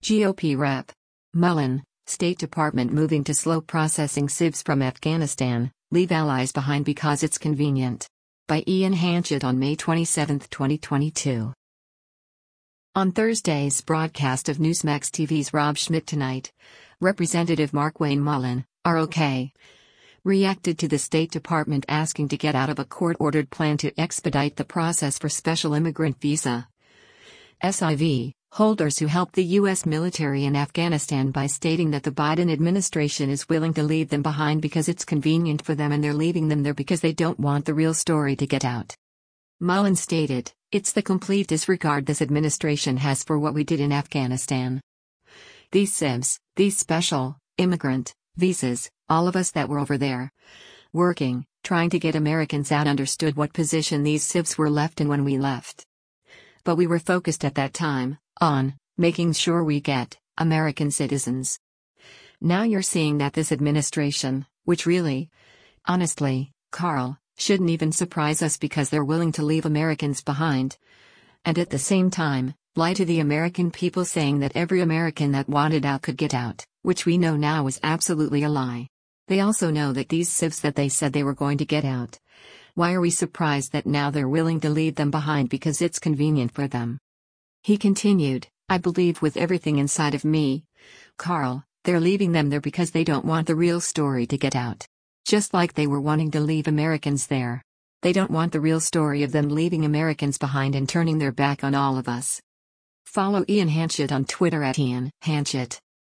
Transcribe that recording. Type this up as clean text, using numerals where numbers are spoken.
GOP Rep. Mullen, State Department moving to slow processing civs from Afghanistan, leave allies behind because it's convenient. By Ian Hanchett on May 27, 2022. On Thursday's broadcast of Newsmax TV's Rob Schmitt Tonight, Representative Markwayne Mullin, ROK, reacted to the State Department asking to get out of a court-ordered plan to expedite the process for special immigrant visa (SIV) holders who helped the U.S. military in Afghanistan by stating that the Biden administration is willing to leave them behind because it's convenient for them and they're leaving them there because they don't want the real story to get out. Mullin stated, "It's the complete disregard this administration has for what we did in Afghanistan. These civs, these special immigrant visas, all of us that were over there working, trying to get Americans out understood what position these civs were left in when we left. But we were focused at that time on making sure we get American citizens. Now you're seeing that this administration, which really, honestly, Carl, shouldn't even surprise us because they're willing to leave Americans behind. And at the same time, lie to the American people saying that every American that wanted out could get out, which we know now is absolutely a lie. They also know that these civs that they said they were going to get out. Why are we surprised that now they're willing to leave them behind because it's convenient for them?" He continued, "I believe with everything inside of me, Carl, they're leaving them there because they don't want the real story to get out. Just like they were wanting to leave Americans there. They don't want the real story of them leaving Americans behind and turning their back on all of us." Follow Ian Hanchett on Twitter at Ian Hanchett.